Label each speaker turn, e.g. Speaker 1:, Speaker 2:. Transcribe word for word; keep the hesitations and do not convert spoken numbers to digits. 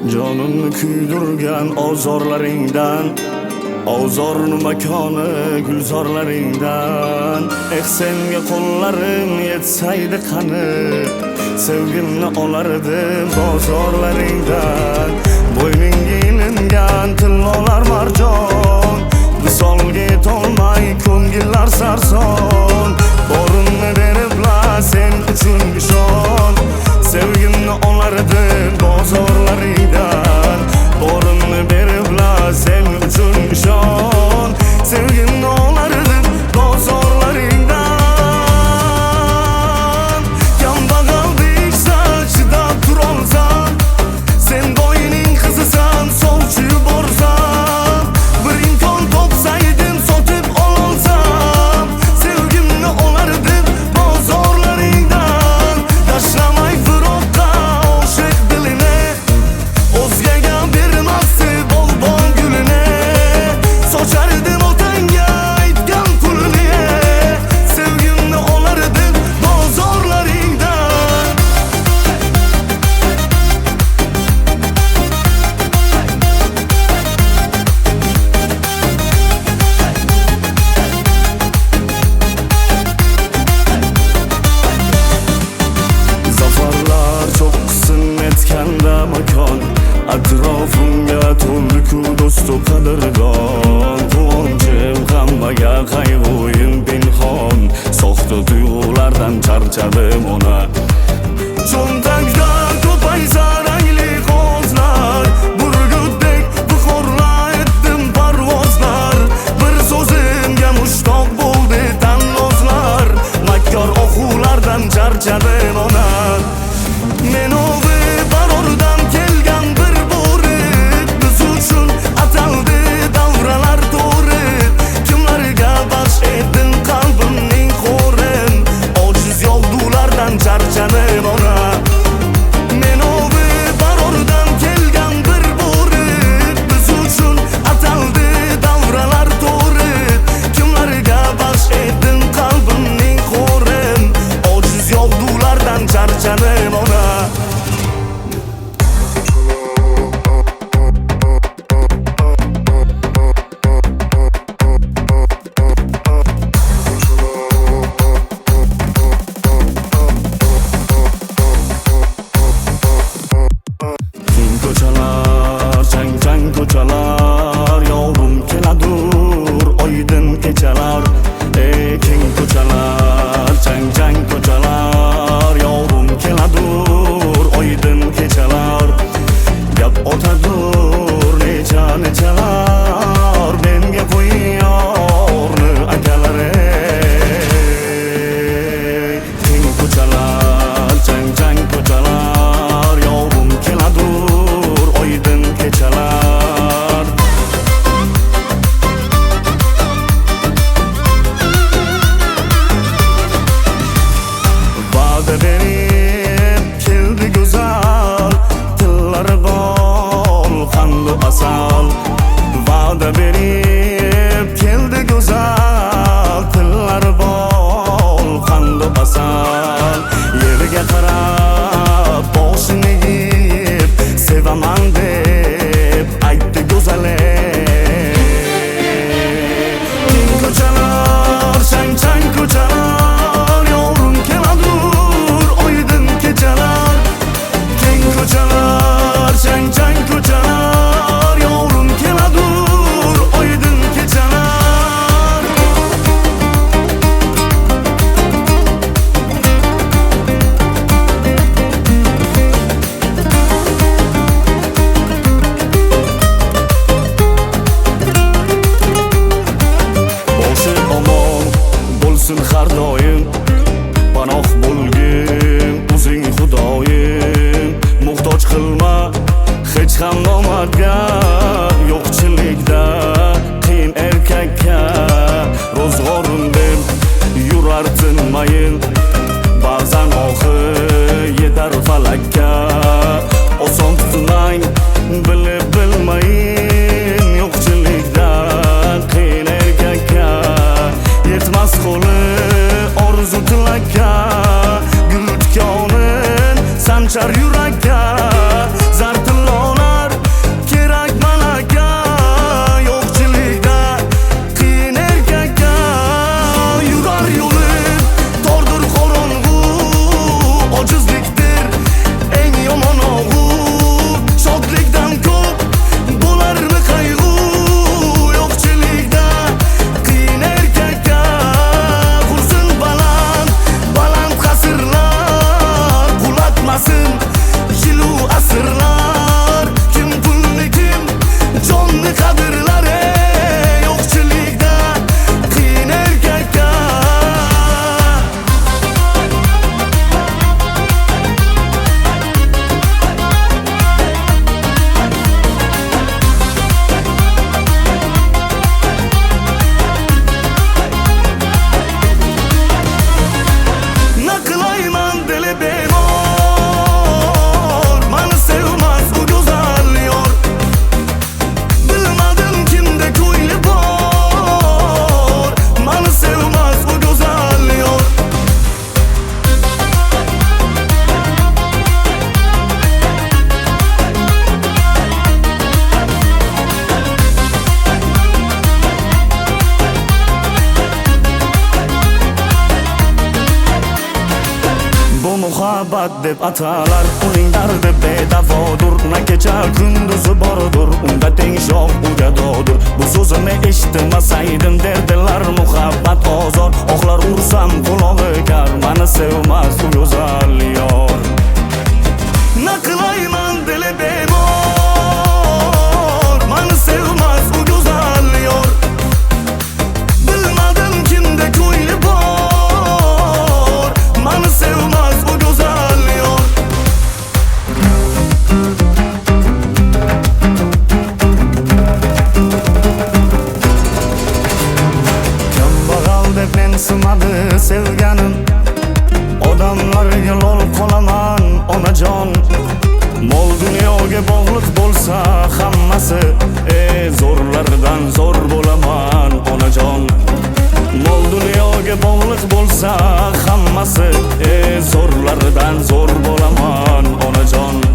Speaker 1: Jonimni kuydirgan ozorlaringdan, ozorni makoni gulzorlaringdan. Eh senga qo'llarim yetsaydi qani, sevgimni olardim bozorlaringdan. Bo'yningga ilingan tillolar marjon, visolga yetolmay ko'ngillar sarson. Borimni beribla sen uchun ishon, sevgimni olardim bozorlaringdan. Borimni beribla sen uchun ishon, sevgimni olardim bozorlaringdan. Kambag'al deyishsa chidab turolsam, sen boyning qizisan sovchi yuborsam. Bir imkon topsaydim sotib ololsam, sevgimni olardim bozorlaringdan. Tashlamay firoqqa oshiq dilini, o'zgaga bermasdi bol-bol gulini. Sochardim otangga aytgan pulni, sevgimni olardim bozorlaringdan. Zafarlar cho'qqisiz netganda makon, atrofimga to'ldi-ku do'stu qadrdon. Quvonchim hammaga qayg'uyim pinhon, soxta tuyg'ulardan charchadim ona. Cho'ntakda ko'paysa rangli qog'ozlar, burgutdek buxorla etdim parvozlar. Bir so'zimga mushtoq bo'ldi tanlozlar, makkor o'quvlardan charchadim ona. Men o'g'li barordan kelgan bir bo'ri, biz uchun ataldi davralar to'ri. Kimlarga baxt etdim qalbimning qo'rin, ojiz yoldulardan charchadim ona. Men o'g'li barordan kelgan bir bo'ri, biz uchun ataldi davralar to'ri. Kimlarga baxt etdim qalbimning qo'rin, ojiz yoldulardan charchadim ona. Keng ko'chalar, chang-chang ko'chalar, yovrum keladur oydin kechalar. Ey keng ko'chalar, chang-chang ko'chalar, yovrum keladur oydin kechalar. Gap otadur necha nechalar, menga qo'yyorni akalar. Ey keng ko'chalar, chang-chang ko'chalar, yovrum keladur oydin kechalar. Va'da berib keldi go'zal, tillari bol qandu asal. Va'da berib keldi go'zal, tillari bol qandu asal. Yerga qarab boshini egib, sevaman deb aytdi go'zali. Keng ko'chalar, chang-chang ko'chalar, yovrum keladur oydin kechalar. Keng ko'chalar, chang-chang ko'chalar, yovrum keladur oydin kechalar. Boshi omon bo'lsin har doim, panoh bo'lgin o'zing xudoyim. Muhtoj qilma hech ham nomadga, yo'qchilikda qiyin erkakka. Ro'zg'orim deb yurar tinmayin, ba'zan oxi yetar falakka. Oson tutmang bilib bilmayin, yo'qchilikda qiyin erkakka. Yetmas qo'li orzu tilakka, gul tikonin sanchar yurakka. Zar tillolar muhabbat deb atalar. Uning dardi bedavodur, na kecha kunduzi bordur, unda teng shoh ugadodur. Bu so'zini eshitmasaydim derdilar muhabbat ozor. Oqlar ursam qulog'i kar, mani sevmas u go'zal yor. Na qilayman dili bemor, mani sevmas u go'zal yor. Bilmadim kimda ko'ngli bor, mani sevmas u go'zal yor. Kambag'al deb mensimadi sevganim, odamlarga lol qolaman onajon. Mol dunyoga bog'liq bo'lsa hammasi, ey zo'rlardan zo'r bo'laman onajon. Mol dunyoga bog'liq bo'lsa hammasi, ey zo'rlardan zo'r bo'laman onajon.